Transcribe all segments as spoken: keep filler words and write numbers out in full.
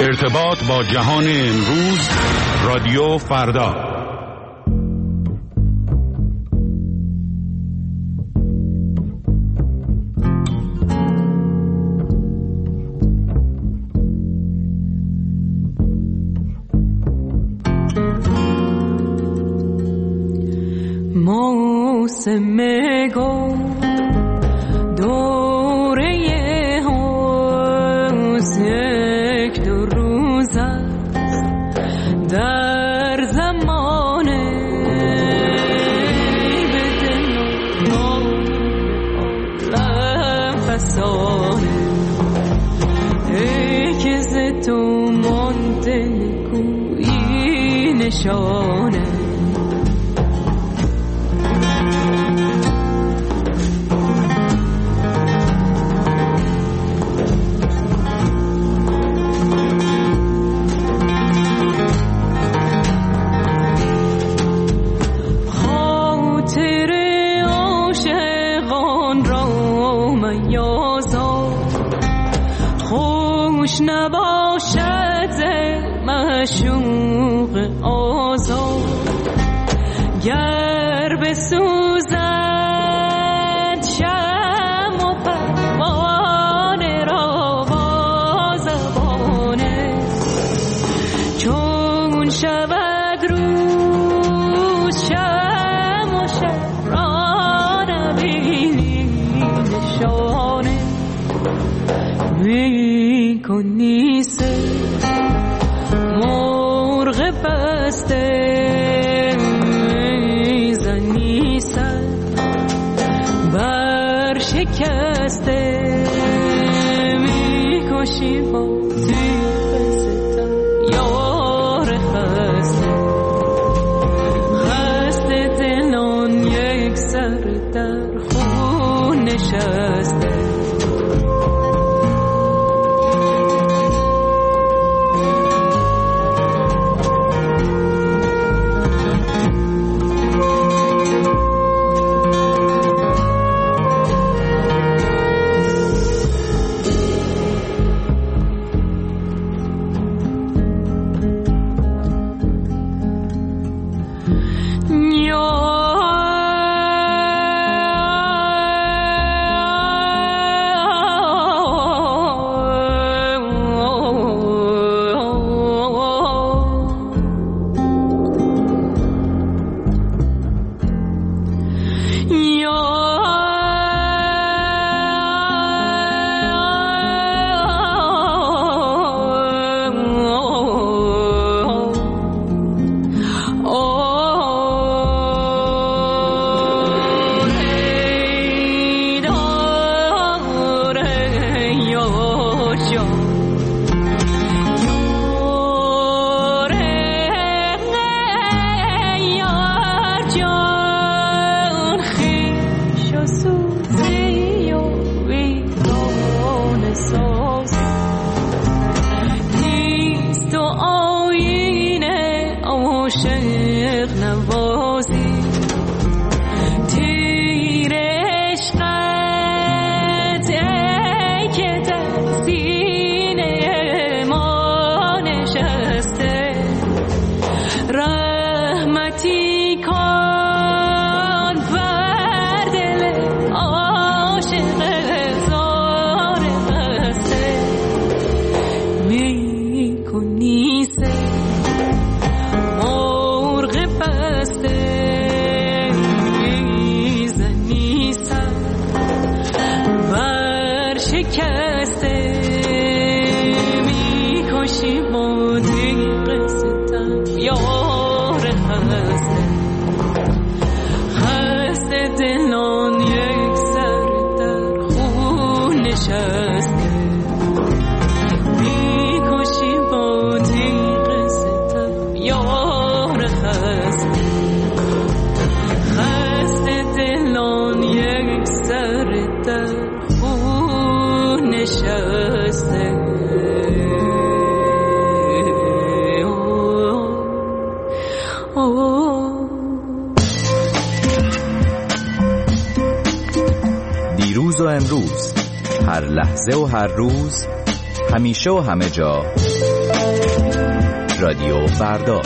ارتباط با جهان امروز، رادیو فردا. موسم گل دوره هاست، یک دو روز است در زمانه، به دل عالم فسانه، ای که ز تو مانده نکویی نشانه. نباشد معشوق آزاد، گر بسوزد شمع و پروانه را با زبانه، چون شود روز شمع و شب را نبینی نشانه. می کنی سه مرغ بسته، زنی سر بر شکسته، می کشی با تیغ ستم یار خسته، خسته دلان یک سر در خون نشسته. دیروز و امروز، هر لحظه و هر روز، همیشه و همه جا، رادیو فردا.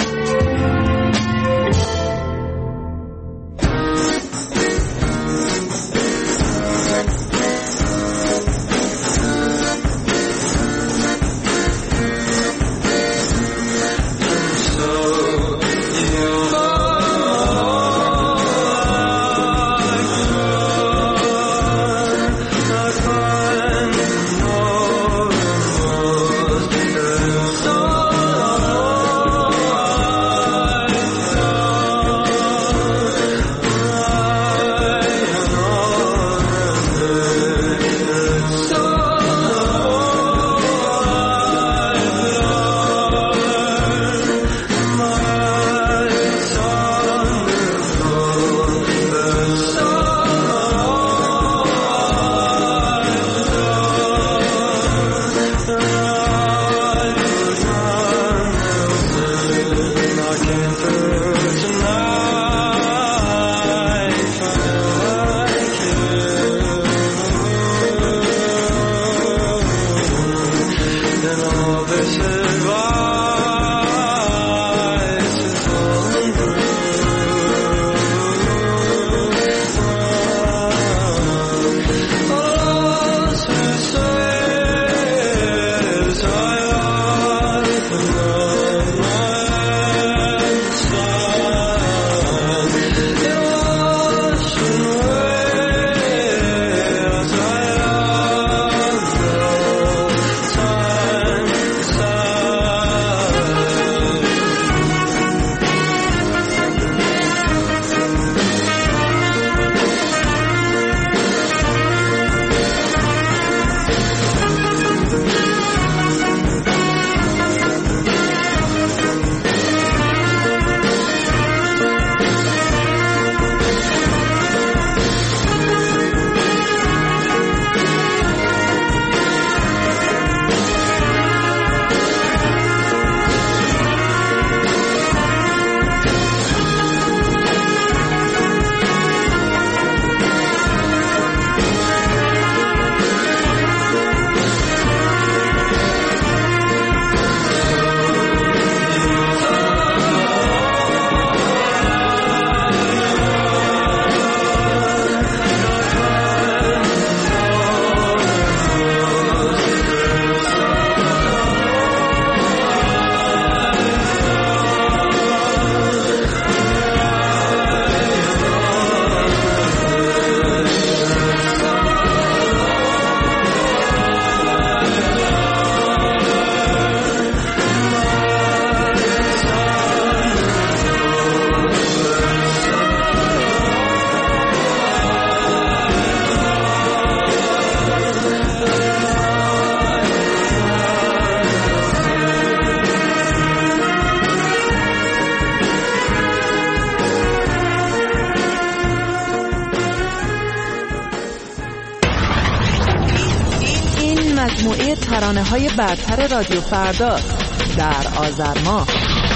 مجموعه ترانه‌های برتر رادیو فردا در آذر ماه.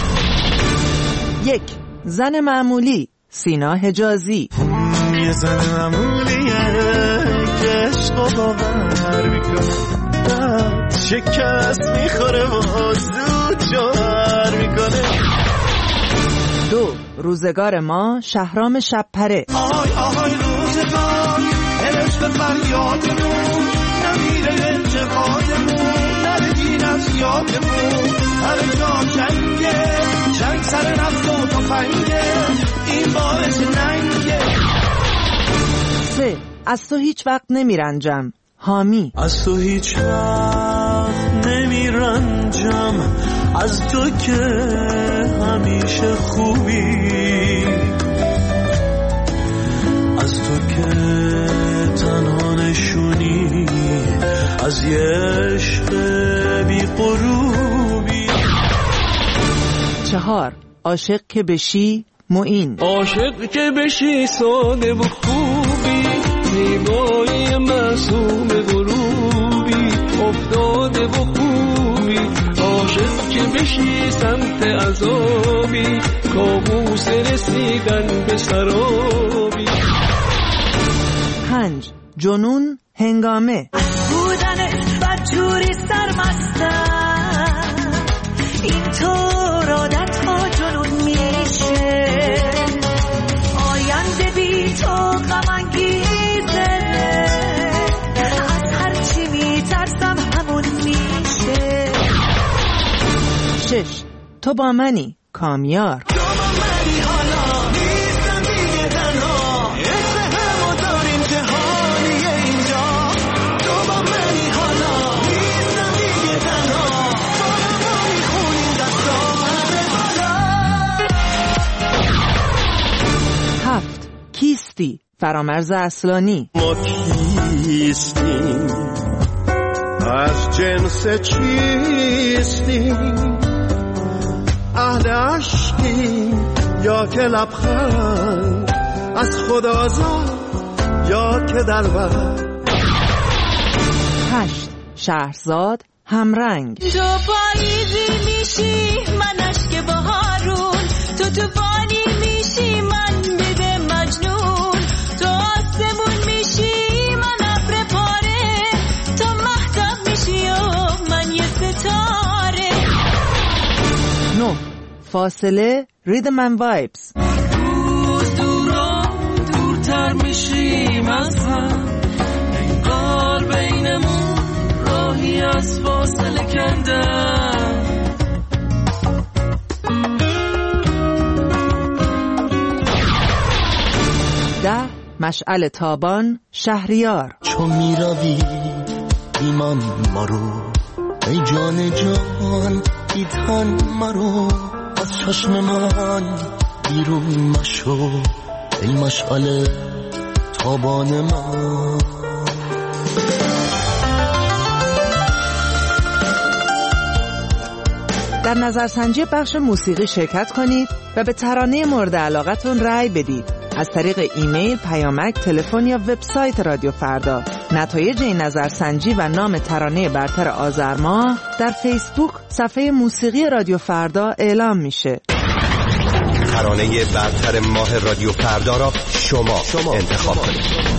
یک، زن معمولی، سینا حجازی. یه زن معمولیه که عشق باور میکنه، شکست میخوره و زود جوهر میکنه. دو، روزگار ما، شهرام شبپره. آهای آهای روزگار هرش به فریادمون، نمیره انتقادمون، نرگین از یادمون، هر جا جنگه، جنگ سر نفت و تفنگه، این باعث ننگه. سه، از تو هیچ وقت نمیرنجم، حامی. از تو هیچ وقت نمیرنجم، از تو که همیشه خوبی، از تو که تنها نشونی از یه عشق بی غروبی. چهار، عاشق که بشی، معین. عاشق که بشی ساده و خوبی، زیبایی معصوم غروبی، افتاده و خوبی. عاشق که بشی سمت عذابی، کابوس رسیدن به سرابی. پنج، جنون هنگامه. بودن بدجوری سرمستم، این طور شش تو با منی کامیار. هفت کیستی فرامرز اصلانی. ما کیستیم از جنس چیستیم اهل عشقیم یا که لبخند از خدا زاد یا که دلبر. هشت شهرزاد همرنگ. تو پاییزی میشی من اشک بهارون، تو توفانی میشی من بده مجنون، تو آسمون میشی من ابر پاره، تو مهتاب میشی و من یه ستاره. نه فاصله ریدم اند وایبز. روز دورا دورتر میشیم از هم، انگار بینمون راهی از فاصله کندم. ده مشعل تابان شهریار. چون میروی ایمان مرو ای جان جان ایتان مرو، از چشم من بیرون مشو ای مشعل تابان من. در نظرسنجی بخش موسیقی شرکت کنید و به ترانه مورد علاقتون رأی بدید از طریق ایمیل، پیامک، تلفن یا وبسایت رادیو فردا. نتایج این نظرسنجی و نام ترانه برتر آذر ماه در فیسبوک صفحه موسیقی رادیو فردا اعلام میشه. ترانه برتر ماه رادیو فردا را شما, شما انتخاب کنید.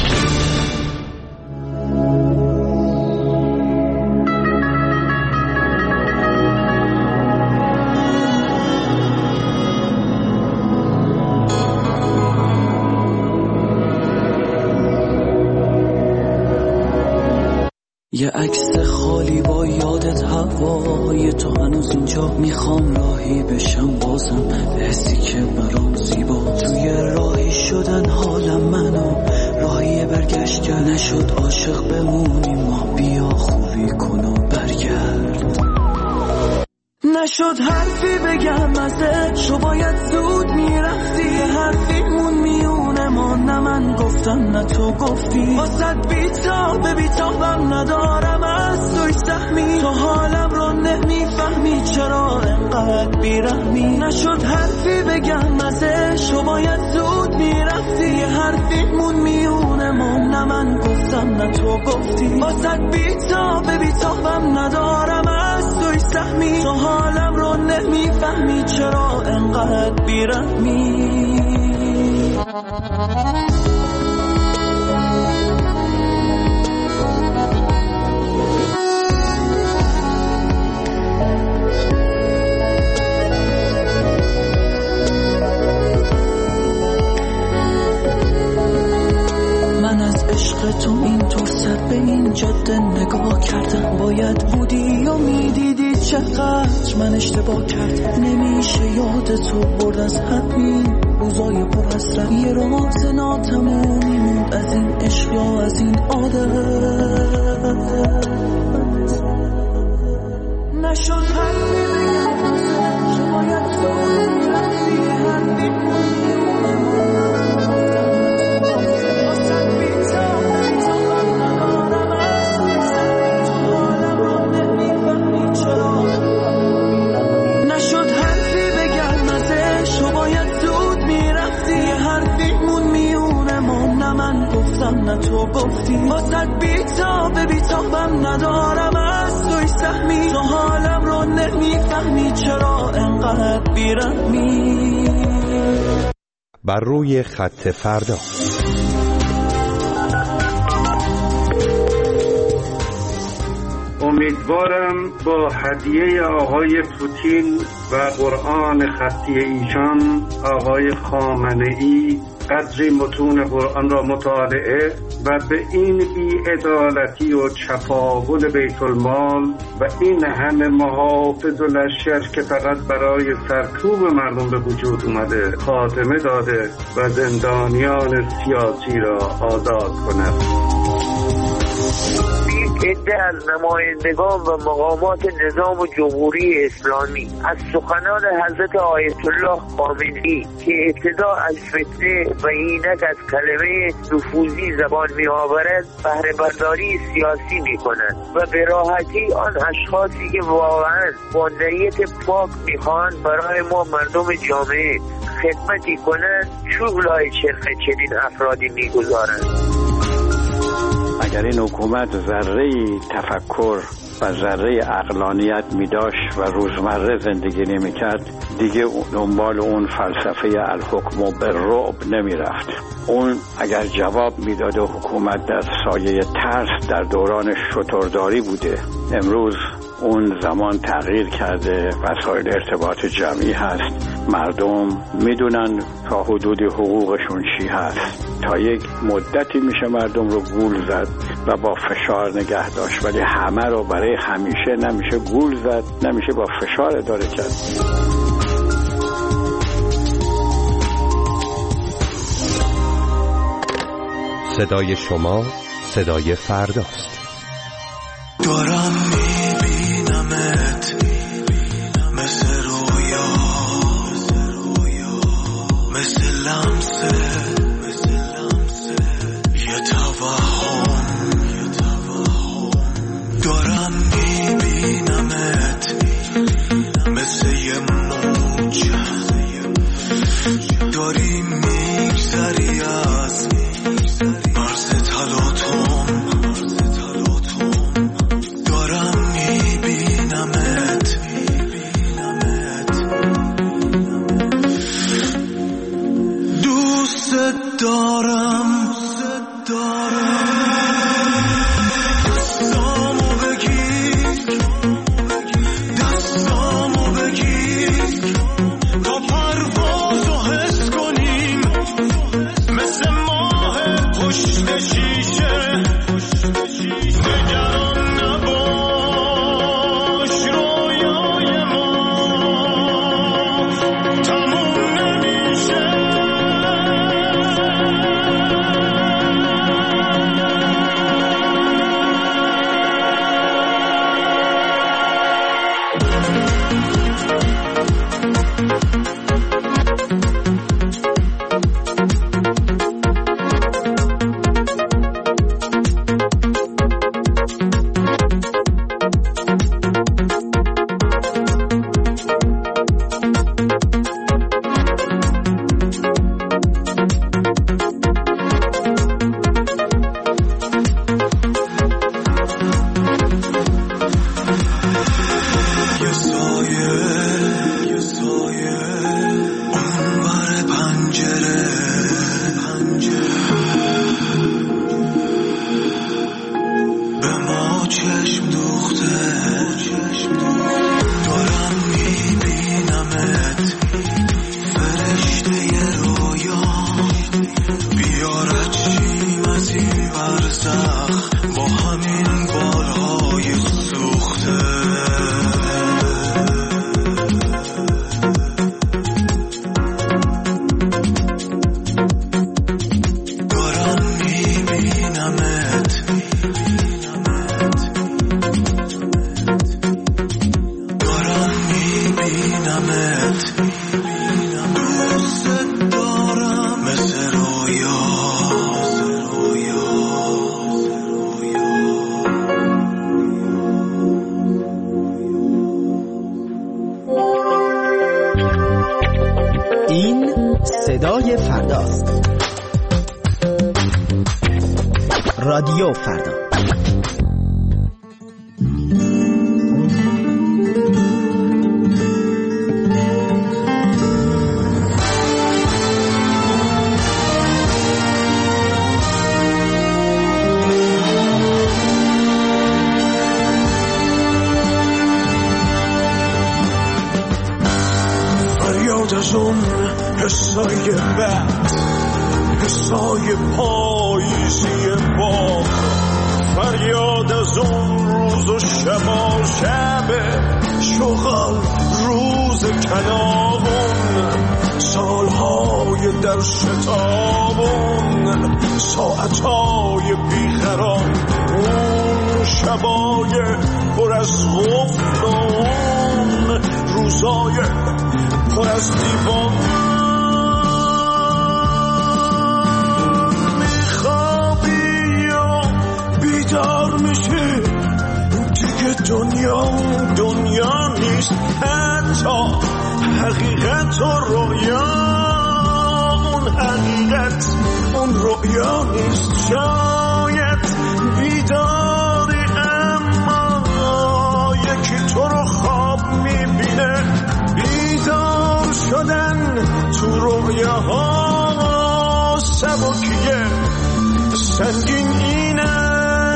یه عکس خالی با یادت هوای تو هنوز اینجا، میخوام راهی بشم بازم به حسی که برام زیبا، توی راهی شدن حالم منو راهی برگشت کرد، نشد عاشق بمونیم ما، بیا خوبی کن و برگرد. نشد حرفی بگم ازت، شو باید زود میرفتی، حرفیمون میونه ما، نه من گفتم نه تو گفتی، واسد بیتاب بیتابم ندارم از توی سهمی، تو حالم رو نمیفهمی چرا انقدر بیرحمی. نشد حرفی بگم ازت، شو باید زود میرفتی، حرفیمون میونه ما، نه من گفتم نه تو گفتی، واسد بیتاب بیتابم ندارم از توی سهمی، تو حالم رو نمیفهمی چرا انقدر بیرحمی. من از عشق تو اینطور سر به این جاده نگاه کردم، باید بودی و میدیدی چقدر من اشتباه کردم، نمیشه یاد تو برد از همین روزای پر حسرت، یه راز ناتمومی موند از این عشق یا از این عادت. نشد حرفی بگم ازت، باید تو میرفتی، حرفی موندی نه تو گفتی، واسد بیتاب بیتابم ندارم از توی سهمی، تو حالم رو نمیفهمی چرا انقدر بیرحمی. بر روی خط فردا. امیدوارم با هدیه آقای پوتین و قرآن خطی ایشان آقای خامنه‌ای قدری متون قرآن را مطالعه و به این بی‌عدالتی و چپاول بیت المال و این همه محافظ و لشکر که فقط برای سرکوب مردم به وجود اومده خاتمه داده و زندانیان سیاسی را آزاد کند. عده از نمایندگان و مقامات نظام جمهوری اسلامی از سخنان حضرت آیت الله خامنه‌ای که ابتدا از فتنه و اینک از کلمه نفوذی زبان می آورد بهره برداری سیاسی می کنند و به راحتی آن اشخاصی که واقعا با نیت پاک می خواهند برای ما مردم جامعه خدمتی کنند چوب لای چرخ چنین افرادی می گذارند. اگر این حکومت ذره‌ای تفکر و ذره عقلانیت می داشت و روزمره زندگی نمی کرد دیگه دنبال اون فلسفه الحکم بالرعب نمی رفت. اون اگر جواب می داد حکومت در سایه ترس در دوران شترداری بوده. امروز اون زمان تغییر کرده، وسایل ارتباط جمعی هست، مردم میدونن تا حدود حقوقشون چی هست. تا یک مدتی میشه مردم رو گول زد و با فشار نگه داشت، ولی همه رو برای همیشه نمیشه گول زد، نمیشه با فشار اداره کرد. صدای شما صدای فرداست. دارم میبینمت مثل رویا، مثل لمسه یه توهم. دارم میبینمت مثل یه موج، داری میگذری از مرز تلاطم. دارم میبینمت دوست دارم دستامو بگیر، دستامو بگیر تا پروازو حس کنیم مثل ماه پشت شیشه. نگران نباش رویای ما تموم نمیشه. این صدای فرداست. رادیو فردا. فریاد از اون حسای بد سایه پاییزی باغ، فریاد از اون روز و شبا شب شغل روز کنابون، سالهای در شتابون، ساعتهای بیقرار، اون شبای پر از غفل و اون روزای پر از دیوان. میخوابی یا بیدار میشی، دیگه دنیا دنیا نیست، حتی حقیقت و رویا اون حقیقت اون رویا نیست. شاید بیداری اما یکی تو رو خواب میبینه، بیدار شدن تو رویاها سبکیه، سنگین اینه.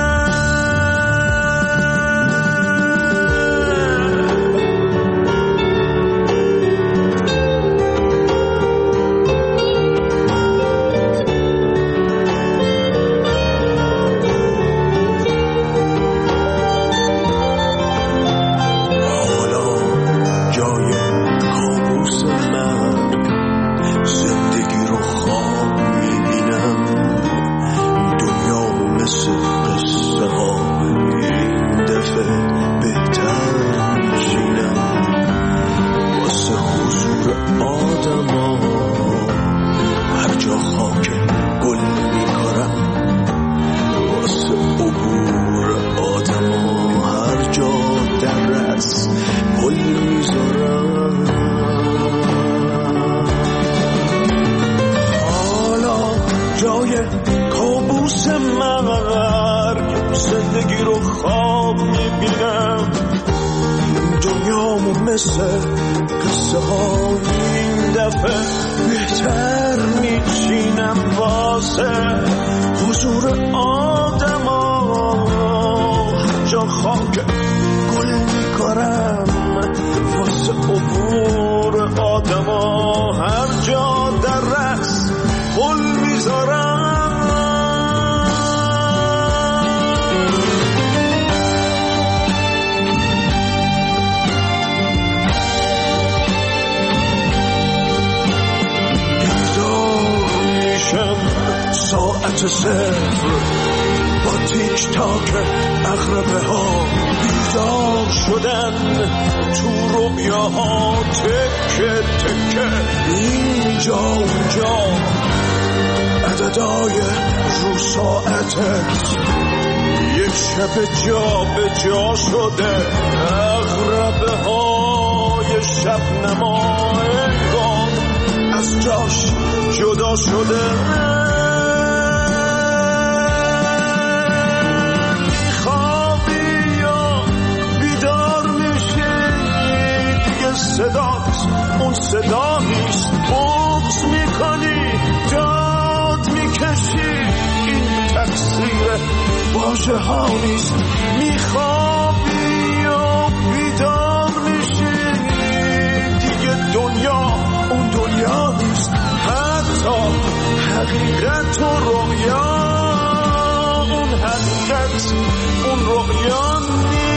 قصه ها این دفعه بهتر میچینم واسه حضور آدم ها، هر جا خاک گل میکنم واسه عبور آدم ها، هر جا در رس گل میذارم. ساعت صفر با تیک تاک اغربه ها بیدار شدن تو رویاها، تکه تکه اینجا اونجا عددای رو ساعتت یک شب جا به جا شده، اغربه های شب نما انگار از جاش جدا شده. صدات اون صدا نیست، بغض میکنی داد میکشی، این تقصیر واژه ها نیست. میخوابی و بیدار میشی، دیگه دنیا اون دنیا نیست، حتی حقیقت و رویا اون حقیقت اون رویا نیست.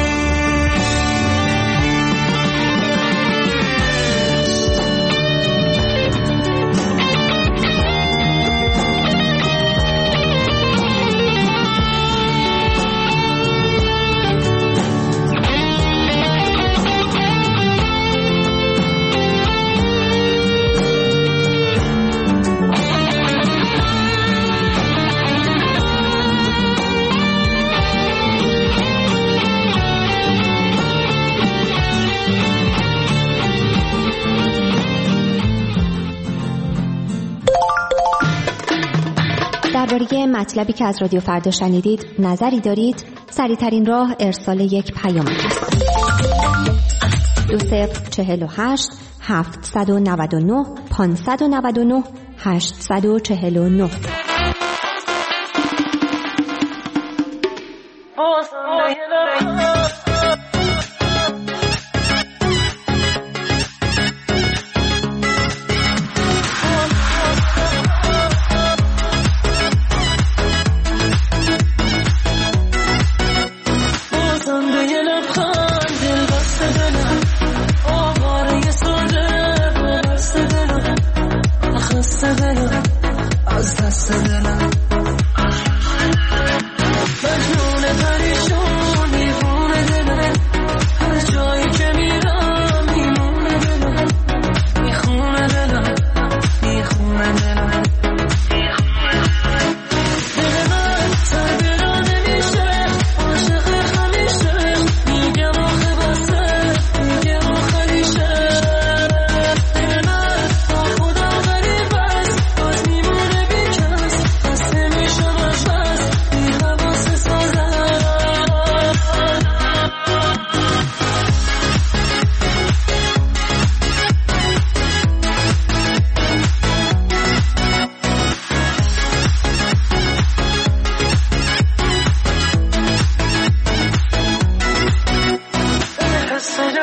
درباره مطلبی که از رادیو فردا شنیدید نظری دارید؟ سریع‌ترین راه ارسال یک پیام است. دو صفر چهل و هشت هفتصد و نود و نه پانصد و نود و نه هشتصد و چهل و نه.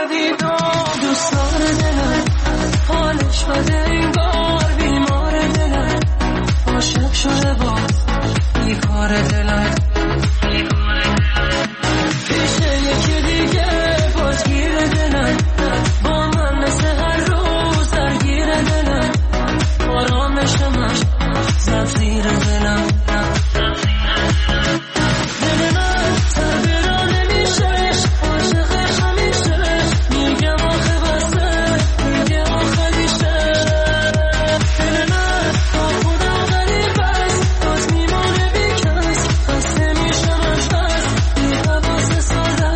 ندیدم دوستان دلم حالش بده انگار بیمار دلم عاشق شده باز بیکار دلم پیش یکی دیگه بازگیر دلم با من مثل هر روز درگیر دلم آرامشمش زد زیر دلم دل من تبرا نمیشه عاشقش همیشه میگم آخه بسته میگه آخه بیشه دل من با خودم غریب است باز میمونه بیکس خسته میشم از بس بی حواس ساده